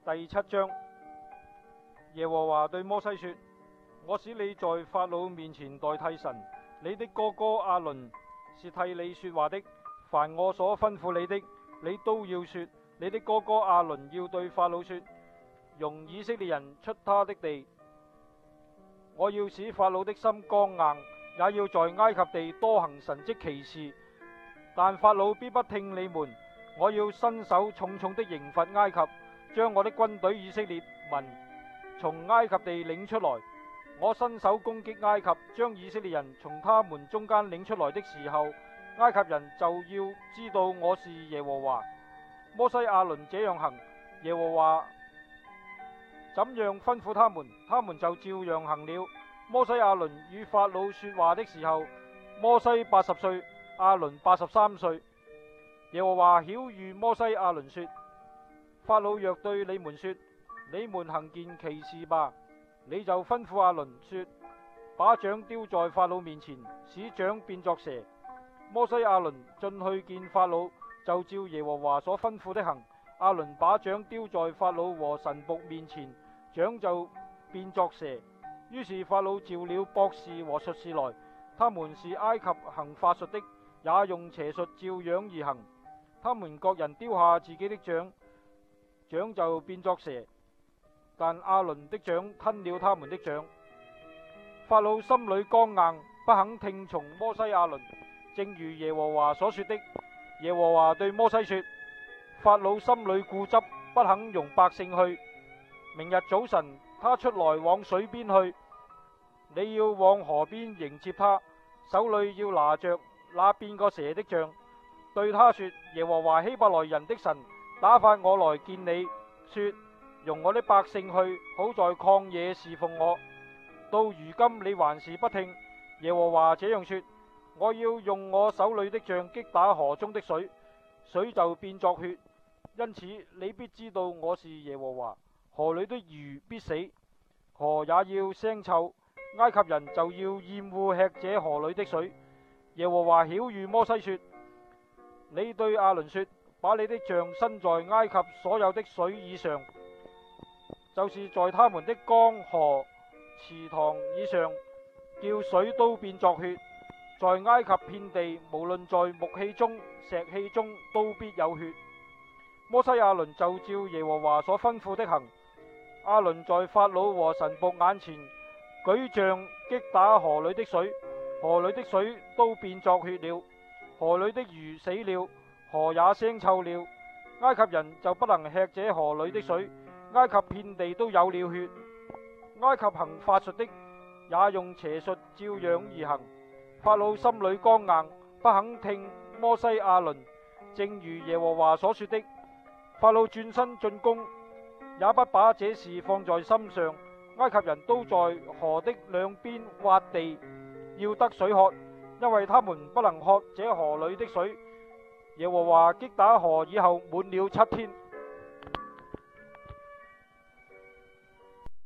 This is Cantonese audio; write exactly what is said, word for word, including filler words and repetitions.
第七章。耶和華對摩西說：我使你在法老面前代替神，你的哥哥亞倫是替你說話的。凡我所吩咐你的，你都要說。你的哥哥亞倫要對法老說：容以色列人出他的地。我要使法老的心剛硬，也要在埃及地多行神蹟奇事，但法老必不聽你們。我要伸手重重的刑罰埃及，將我的軍隊以色列民從埃及地領出來。我伸手攻擊埃及，將以色列人從他們中間領出來的時候，埃及人就要知道我是耶和華。摩西亞倫這樣行，耶和華怎樣吩咐他們，他們就照樣行了。摩西亞倫與法老說話的時候，摩西八十歲，亞倫八十三歲。耶和華曉諭摩西亞倫說：法老若對你們說，你們行件奇事吧，你就吩咐亞倫說，把杖丟在法老面前，使杖變作蛇。摩西亞倫進去見法老，就照耶和華所吩咐的行。亞倫把杖丟在法老和臣僕面前，杖就變作蛇。於是法老召了博士和術士來，他們是埃及行法術的，也用邪術照樣而行。他們各人丟下自己的杖，杖就變作蛇，但亞倫的杖吞了他們的杖。法老心裏剛硬，不肯聽從摩西亞倫，正如耶和華所說的。耶和華對摩西說：法老心裏固執，不肯容百姓去。明日早晨他出來往水邊去，你要往河邊迎接他，手裏要拿着那變過蛇的杖，對他說：耶和華希伯來人的神打發我來見你，說容我的百姓去，好在曠野侍奉我。到如今你還是不聽。耶和華這樣說：我要用我手裏的杖擊打河中的水，水就變作血。因此你必知道我是耶和華。河裏的魚必死，河也要腥臭，埃及人就要厭惡吃這河裏的水。耶和華曉諭摩西說：你對亞倫說，把你的杖伸在埃及所有的水以上，就是在他們的江河池塘以上，叫水都變作血。在埃及遍地，無論在木器中、石器中，都必有血。摩西亞倫就照耶和華所吩咐的行。亞倫在法老和臣僕眼前舉杖擊打河裏的水，河裏的水都變作血了，河裏的魚死了，河也腥臭了。埃及人就不能吃這河裏的水，埃及遍地都有了血。埃及行法術的也用邪術照樣而行。法老心裏剛硬，不肯聽摩西亞倫，正如耶和華所說的。法老轉身進攻，也不把這事放在心上。埃及人都在河的兩邊挖地，要得水喝，因為他們不能喝這河裏的水。耶和華擊打河以後滿了七天。